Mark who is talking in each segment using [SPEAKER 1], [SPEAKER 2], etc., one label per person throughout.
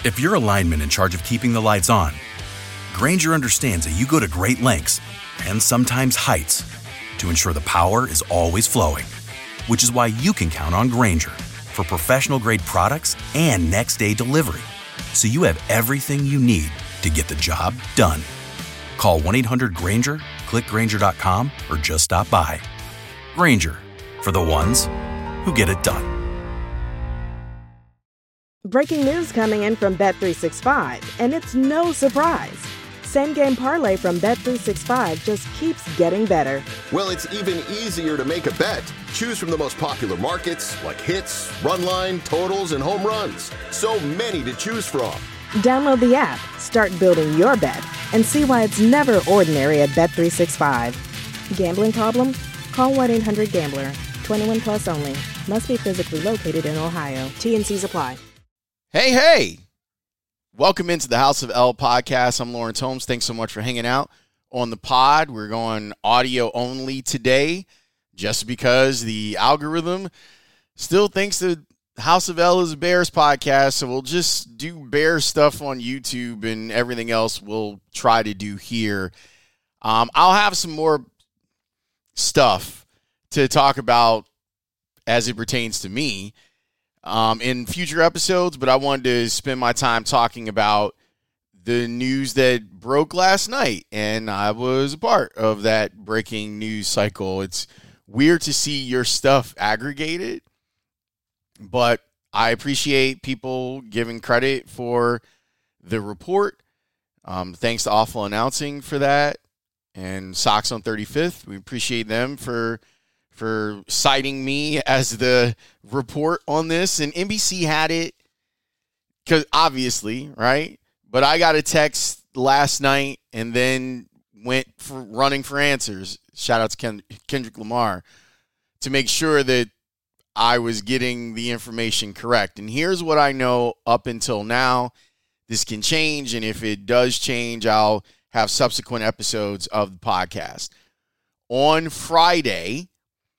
[SPEAKER 1] If you're a lineman in charge of keeping the lights on, Grainger understands that you go to great lengths and sometimes heights to ensure the power is always flowing, which is why you can count on Grainger for professional-grade products and next-day delivery, so you have everything you need to get the job done. Call 1-800-GRAINGER, click Grainger.com, or just stop by. Grainger, for the ones who get it done.
[SPEAKER 2] Breaking news coming in from Bet365, and it's no surprise. Same Game Parlay from Bet365 just keeps getting better.
[SPEAKER 3] Well, it's even easier to make a bet. Choose from the most popular markets like hits, run line, totals, and home runs. So many to choose from.
[SPEAKER 2] Download the app, start building your bet, and see why it's never ordinary at Bet365. Gambling problem? Call 1-800-GAMBLER. 21 plus only. Must be physically located in Ohio. T&Cs apply.
[SPEAKER 4] Hey. Welcome into the House of L podcast. I'm Lawrence Holmes. Thanks so much for hanging out on the pod. We're going audio only today just because the algorithm still thinks that House of L is a Bears podcast, so we'll just do Bears stuff on YouTube and everything else we'll try to do here. I'll have some more stuff to talk about as it pertains to me in future episodes, but I wanted to spend my time talking about the news that broke last night, and I was a part of that breaking news cycle. It's weird to see your stuff aggregated, but I appreciate people giving credit for the report. Thanks to Awful Announcing for that, and Sox on 35th. We appreciate them for citing me as the report on this. And NBC had it, because obviously, right? But I got a text last night and then went for running for answers. Shout out to Kendrick Lamar to make sure that I was getting the information correct. And here's what I know up until now. This can change, and if it does change, I'll have subsequent episodes of the podcast. On Friday,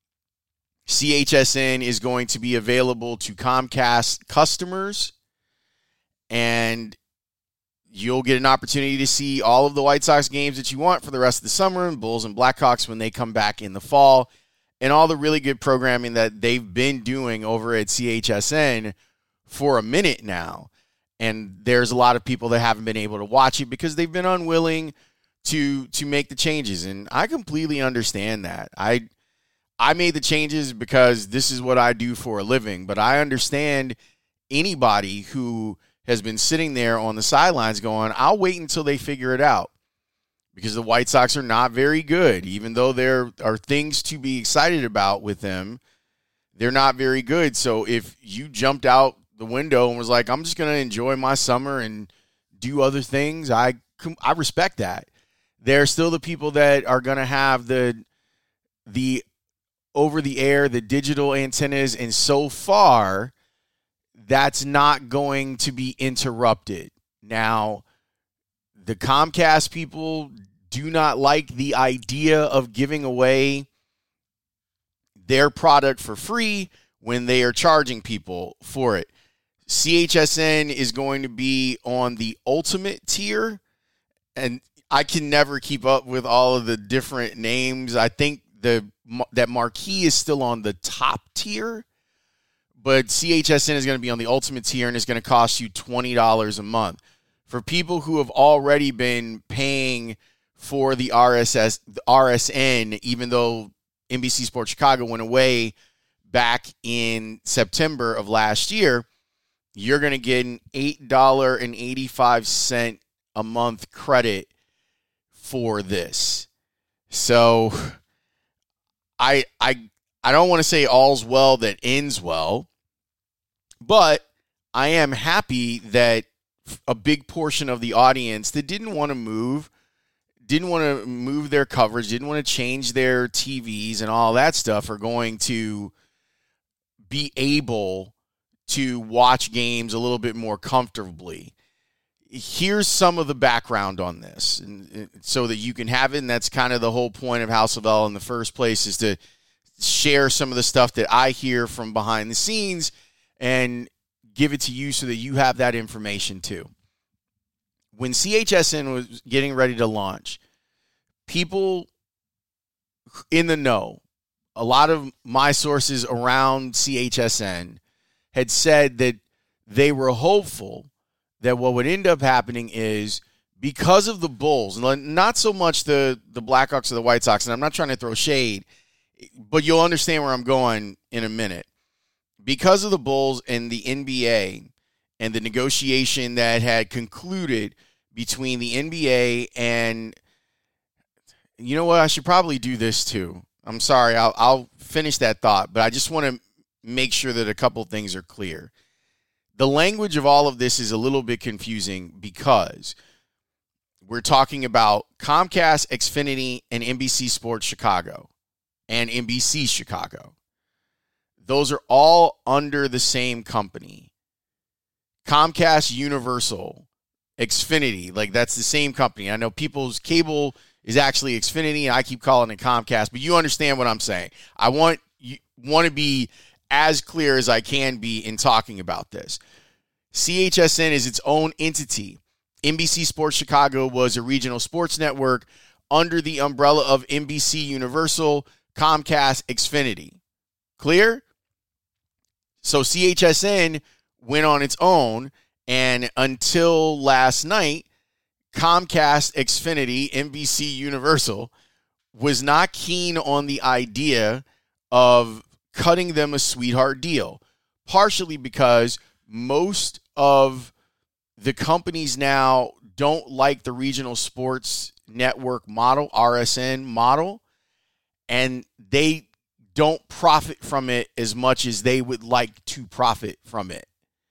[SPEAKER 4] CHSN is going to be available to Comcast customers, and you'll get an opportunity to see all of the White Sox games that you want for the rest of the summer, and Bulls and Blackhawks when they come back in the fall, and all the really good programming that they've been doing over at CHSN for a minute now. And there's a lot of people that haven't been able to watch it because they've been unwilling to make the changes, and I completely understand that. I made the changes because this is what I do for a living, but I understand anybody who has been sitting there on the sidelines going, I'll wait until they figure it out, because the White Sox are not very good. Even though there are things to be excited about with them, they're not very good. So if you jumped out the window and was like, I'm just going to enjoy my summer and do other things, I respect that. There are still the people that are going to have the over-the-air, the digital antennas, and so far, that's not going to be interrupted. Now, the Comcast people do not like the idea of giving away their product for free when they are charging people for it. CHSN is going to be on the ultimate tier, and I can never keep up with all of the different names. I think that Marquee is still on the top tier, but CHSN is going to be on the ultimate tier, and it's going to cost you $20 a month. For people who have already been paying for the RSN, even though NBC Sports Chicago went away back in September of last year, you're going to get an $8.85 a month credit for this. So I don't want to say all's well that ends well, but I am happy that a big portion of the audience that didn't want to move their coverage, didn't want to change their TVs and all that stuff, are going to be able to watch games a little bit more comfortably. Here's some of the background on this, and so that you can have it, and that's kind of the whole point of House of L in the first place, is to share some of the stuff that I hear from behind the scenes and give it to you so that you have that information too. When CHSN was getting ready to launch, people in the know, a lot of my sources around CHSN had said that they were hopeful that what would end up happening is, because of the Bulls, not so much the Blackhawks or the White Sox, and I'm not trying to throw shade, but you'll understand where I'm going in a minute. Because of the Bulls and the NBA and the negotiation that had concluded between the NBA and, you know what, I should probably do this too. I'm sorry, I'll finish that thought, but I just want to make sure that a couple things are clear. The language of all of this is a little bit confusing because we're talking about Comcast, Xfinity, and NBC Sports Chicago and NBC Chicago. Those are all under the same company. Comcast, Universal, Xfinity, like that's the same company. I know people's cable is actually Xfinity, and I keep calling it Comcast, but you understand what I'm saying. I want to be as clear as I can be in talking about this. CHSN is its own entity. NBC Sports Chicago was a regional sports network under the umbrella of NBC Universal, Comcast, Xfinity. Clear? So CHSN went on its own, and until last night, Comcast, Xfinity, NBC Universal was not keen on the idea of cutting them a sweetheart deal, partially because most of the companies now don't like the regional sports network model, RSN model, and they don't profit from it as much as they would like to profit from it.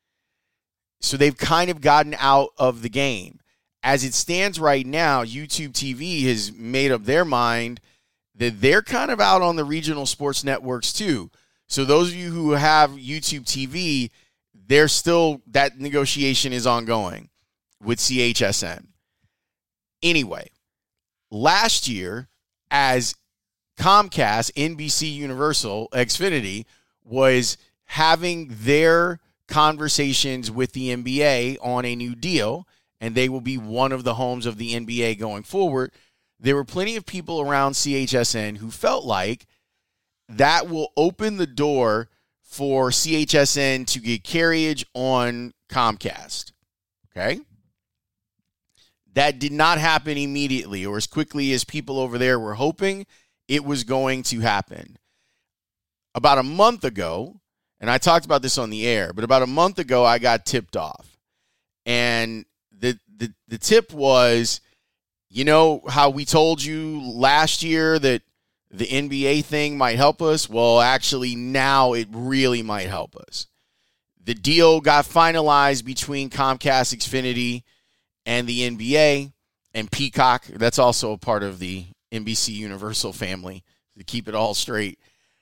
[SPEAKER 4] So they've kind of gotten out of the game. As it stands right now, YouTube TV has made up their mind that they're kind of out on the regional sports networks too. So those of you who have YouTube TV, they're still, that negotiation is ongoing with CHSN. Anyway, last year, as Comcast, NBC Universal, Xfinity was having their conversations with the NBA on a new deal, and they will be one of the homes of the NBA going forward, there were plenty of people around CHSN who felt like that will open the door for CHSN to get carriage on Comcast. Okay? That did not happen immediately or as quickly as people over there were hoping it was going to happen. About a month ago, and I talked about this on the air, but about a month ago I got tipped off. And the tip was, you know how we told you last year that the NBA thing might help us? Well, actually, now it really might help us. The deal got finalized between Comcast, Xfinity, and the NBA, and Peacock. That's also a part of the NBC Universal family, to keep it all straight.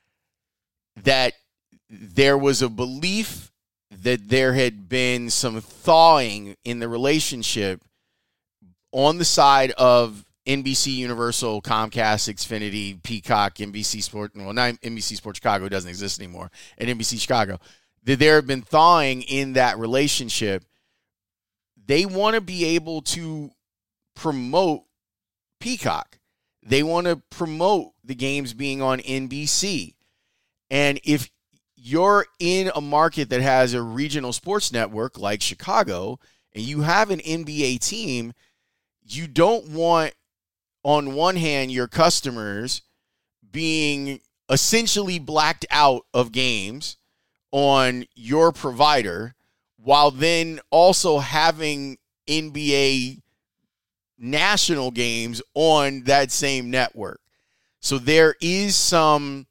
[SPEAKER 4] That there was a belief that there had been some thawing in the relationship on the side of NBC Universal, Comcast, Xfinity, Peacock, NBC Sport, well, not NBC Sports Chicago, doesn't exist anymore, and NBC Chicago, that there have been thawing in that relationship. They want to be able to promote Peacock. They want to promote the games being on NBC. And if you're in a market that has a regional sports network like Chicago, and you have an NBA team, you don't want, on one hand, your customers being essentially blacked out of games on your provider, while then also having NBA national games on that same network. So there is some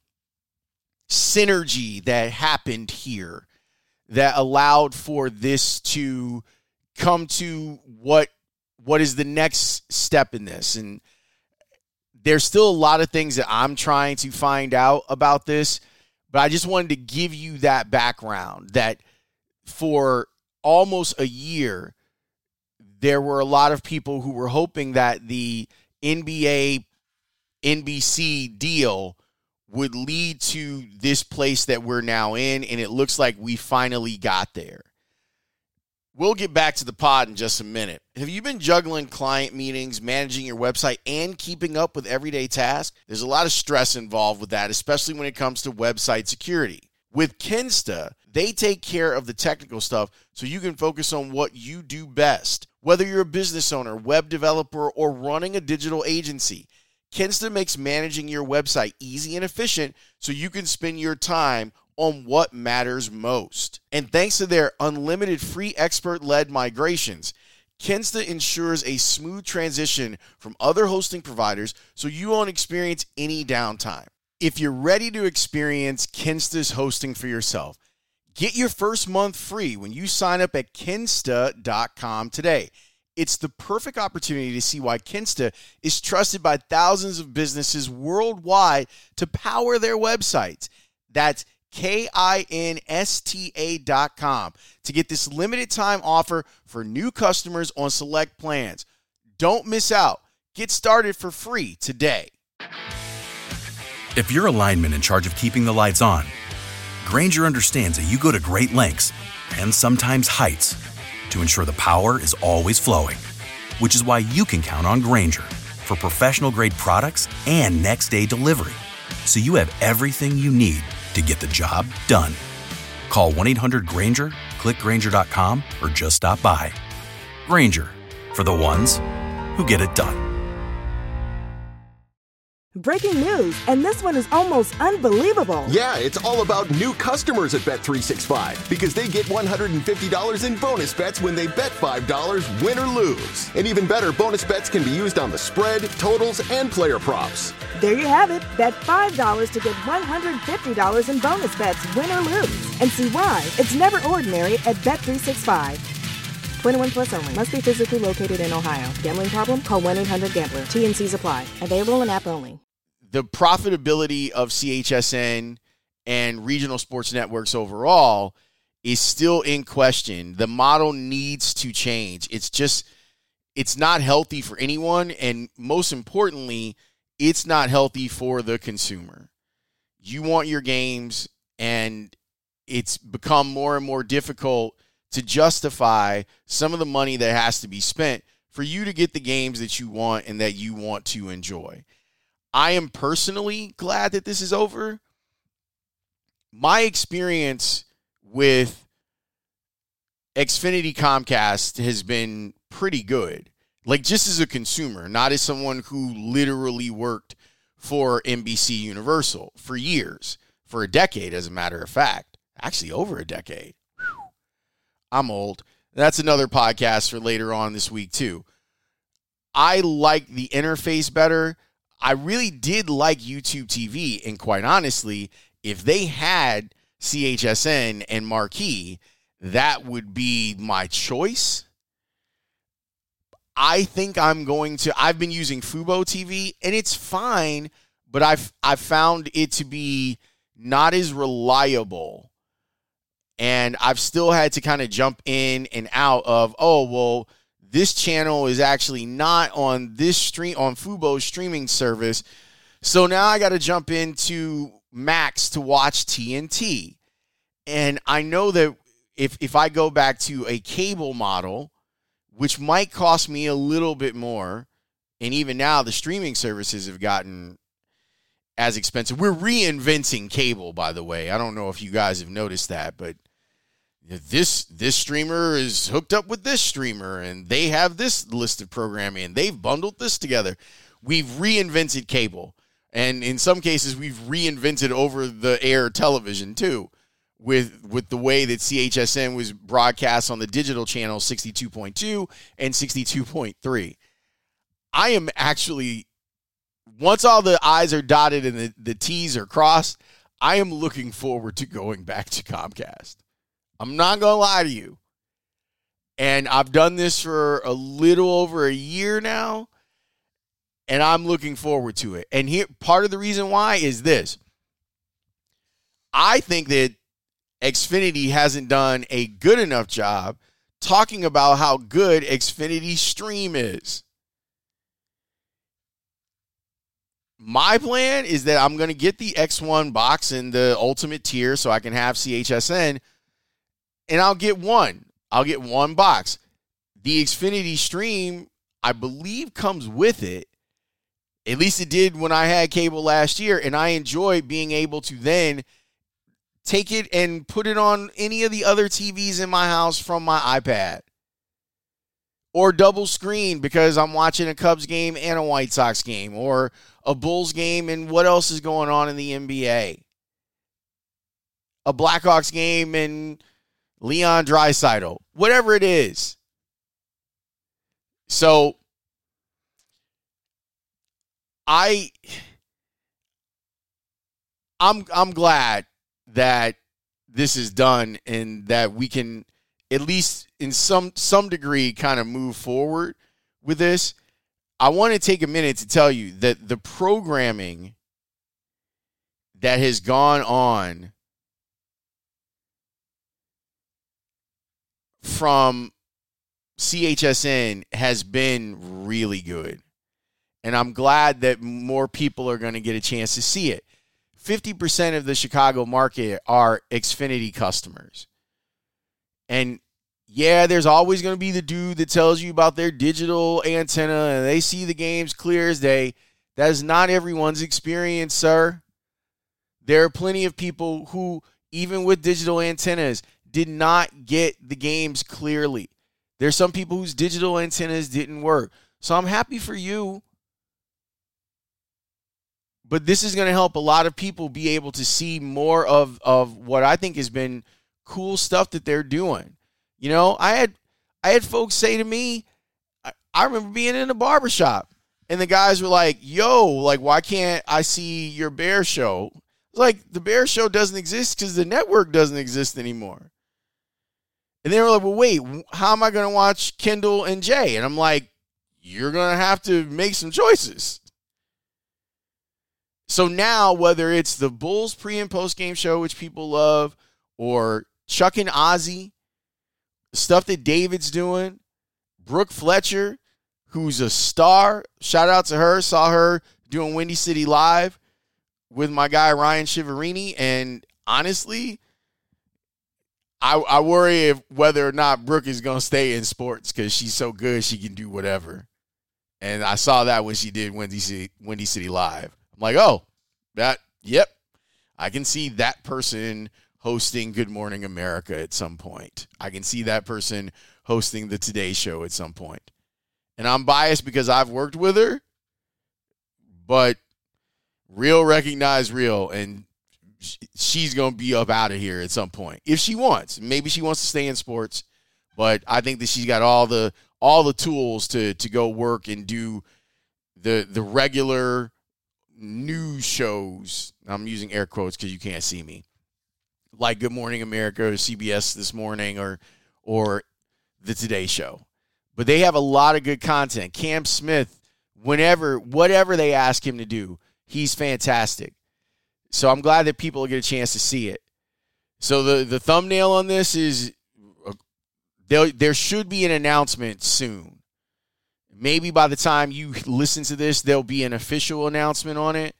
[SPEAKER 4] synergy that happened here that allowed for this to come to what is the next step in this. And there's still a lot of things that I'm trying to find out about this, but I just wanted to give you that background, that for almost a year, there were a lot of people who were hoping that the NBA NBC deal would lead to this place that we're now in, and it looks like we finally got there. We'll get back to the pod in just a minute. Have you been juggling client meetings, managing your website, and keeping up with everyday tasks? There's a lot of stress involved with that, especially when it comes to website security. With Kinsta, they take care of the technical stuff so you can focus on what you do best. Whether you're a business owner, web developer, or running a digital agency, Kinsta makes managing your website easy and efficient so you can spend your time on what matters most. And thanks to their unlimited free expert-led migrations, Kinsta ensures a smooth transition from other hosting providers so you won't experience any downtime. If you're ready to experience Kinsta's hosting for yourself, get your first month free when you sign up at Kinsta.com today. It's the perfect opportunity to see why Kinsta is trusted by thousands of businesses worldwide to power their websites. That's Kinsta.com to get this limited time offer for new customers on select plans. Don't miss out. Get started for free today.
[SPEAKER 1] If you're a lineman in charge of keeping the lights on, Grainger understands that you go to great lengths and sometimes heights to ensure the power is always flowing, which is why you can count on Grainger for professional-grade products and next-day delivery, so you have everything you need to get the job done. Call 1-800-GRAINGER, click Grainger.com, or just stop by. Grainger, for the ones who get it done.
[SPEAKER 2] Breaking news, and this one is almost unbelievable.
[SPEAKER 3] Yeah, it's all about new customers at Bet365 because they get $150 in bonus bets when they bet $5, win or lose. And even better, bonus bets can be used on the spread, totals, and player props.
[SPEAKER 2] There you have it. Bet $5 to get $150 in bonus bets, win or lose. And see why it's never ordinary at Bet365. 21 plus only. Must be physically located in Ohio. Gambling problem? Call 1-800-GAMBLER. T&Cs apply. Available in app only.
[SPEAKER 4] The profitability of CHSN and regional sports networks overall is still in question. The model needs to change. It's not healthy for anyone, and most importantly, it's not healthy for the consumer. You want your games, and it's become more and more difficult to justify some of the money that has to be spent for you to get the games that you want and that you want to enjoy. I am personally glad that this is over. My experience with Xfinity Comcast has been pretty good. Like, just as a consumer, not as someone who literally worked for NBC Universal for years, for a decade, as a matter of fact. Actually, over a decade. Whew. I'm old. That's another podcast for later on this week, too. I like the interface better. I really did like YouTube TV, and quite honestly, if they had CHSN and Marquee, that would be my choice. I think I've been using Fubo TV, and it's fine, but I've found it to be not as reliable. And I've still had to kind of jump in and out of, this channel is actually not on on Fubo's streaming service. So now I got to jump into Max to watch TNT. And I know that if I go back to a cable model, which might cost me a little bit more, and even now the streaming services have gotten as expensive. We're reinventing cable, by the way. I don't know if you guys have noticed that, but this streamer is hooked up with this streamer, and they have this list of programming, and they've bundled this together. We've reinvented cable, and in some cases, we've reinvented over-the-air television, too, with the way that CHSN was broadcast on the digital channels 62.2 and 62.3. I am actually, once all the I's are dotted and the T's are crossed, I am looking forward to going back to Comcast. I'm not going to lie to you. And I've done this for a little over a year now, and I'm looking forward to it. And here, part of the reason why is this. I think that Xfinity hasn't done a good enough job talking about how good Xfinity Stream is. My plan is that I'm going to get the X1 box in the ultimate tier so I can have CHSN, and I'll get one. I'll get one box. The Xfinity Stream, I believe, comes with it. At least it did when I had cable last year, and I enjoy being able to then take it and put it on any of the other TVs in my house from my iPad. Or double screen because I'm watching a Cubs game and a White Sox game, or a Bulls game and what else is going on in the NBA. A Blackhawks game and Leon Draisaitl, whatever it is. So I'm glad that this is done and that we can at least in some degree kind of move forward with this. I want to take a minute to tell you that the programming that has gone on from CHSN has been really good. And I'm glad that more people are going to get a chance to see it. 50% of the Chicago market are Xfinity customers. And yeah, there's always going to be the dude that tells you about their digital antenna and they see the games clear as day. That is not everyone's experience, sir. There are plenty of people who, even with digital antennas, did not get the games clearly. There's some people whose digital antennas didn't work. So I'm happy for you. But this is going to help a lot of people be able to see more of what I think has been cool stuff that they're doing. You know, I had folks say to me, I remember being in a barbershop, and the guys were like, yo, like, why can't I see your Bear show? Like, the Bear show doesn't exist because the network doesn't exist anymore. And they were like, well, wait, how am I going to watch Kendall and Jay? And I'm like, you're going to have to make some choices. So now, whether it's the Bulls pre- and post-game show, which people love, or Chuck and Ozzy, stuff that David's doing, Brooke Fletcher, who's a star, shout out to her, saw her doing Windy City Live with my guy Ryan Shiverini, and honestly, I worry whether or not Brooke is going to stay in sports because she's so good she can do whatever. And I saw that when she did Windy City Live. I'm like, oh, yep, I can see that person hosting Good Morning America at some point. I can see that person hosting the Today Show at some point. And I'm biased because I've worked with her, but real recognize real, and she's going to be up out of here at some point if she wants. Maybe she wants to stay in sports, but I think that she's got all the tools to go work and do the regular news shows. I'm using air quotes because you can't see me. Like Good Morning America or CBS This Morning or the Today Show. But they have a lot of good content. Cam Smith, whatever they ask him to do, he's fantastic. So I'm glad that people get a chance to see it. So the thumbnail on this is there should be an announcement soon. Maybe by the time you listen to this, there'll be an official announcement on it.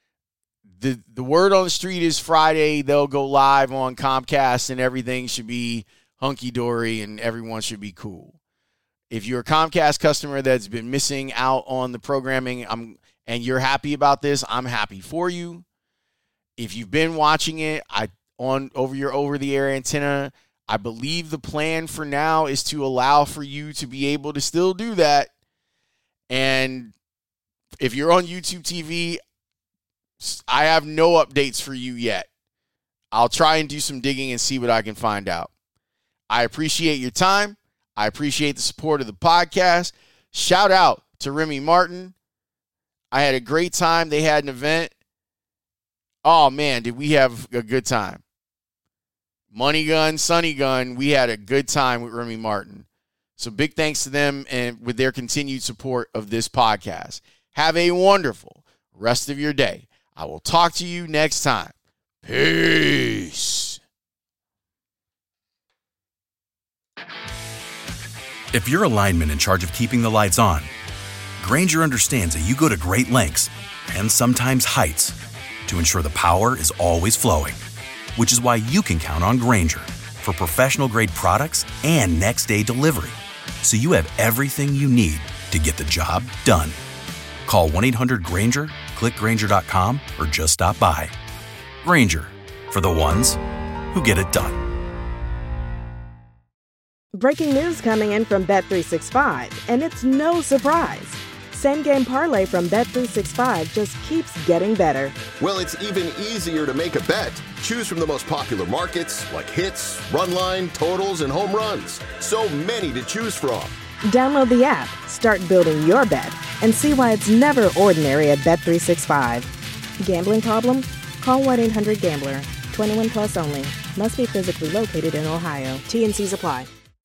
[SPEAKER 4] The word on the street is Friday. They'll go live on Comcast and everything should be hunky-dory and everyone should be cool. If you're a Comcast customer that's been missing out on the programming and you're happy about this, I'm happy for you. If you've been watching it over your over-the-air antenna, I believe the plan for now is to allow for you to be able to still do that. And if you're on YouTube TV, I have no updates for you yet. I'll try and do some digging and see what I can find out. I appreciate your time. I appreciate the support of the podcast. Shout out to Remy Martin. I had a great time. They had an event. Oh, man, did we have a good time. Money Gun, Sunny Gun, we had a good time with Remy Martin. So big thanks to them and with their continued support of this podcast. Have a wonderful rest of your day. I will talk to you next time. Peace.
[SPEAKER 1] If you're a lineman in charge of keeping the lights on, Grainger understands that you go to great lengths and sometimes heights to ensure the power is always flowing, which is why you can count on Grainger, for professional-grade products and next-day delivery, so you have everything you need to get the job done. Call 1-800-GRANGER, click Grainger.com, or just stop by. Grainger, for the ones who get it done.
[SPEAKER 2] Breaking news coming in from Bet365, and it's no surprise. Same Game Parlay from Bet365 just keeps getting better.
[SPEAKER 3] Well, it's even easier to make a bet. Choose from the most popular markets like hits, run line, totals, and home runs. So many to choose from.
[SPEAKER 2] Download the app, start building your bet, and see why it's never ordinary at Bet365. Gambling problem? Call 1-800-GAMBLER. 21 plus only. Must be physically located in Ohio. T&Cs apply.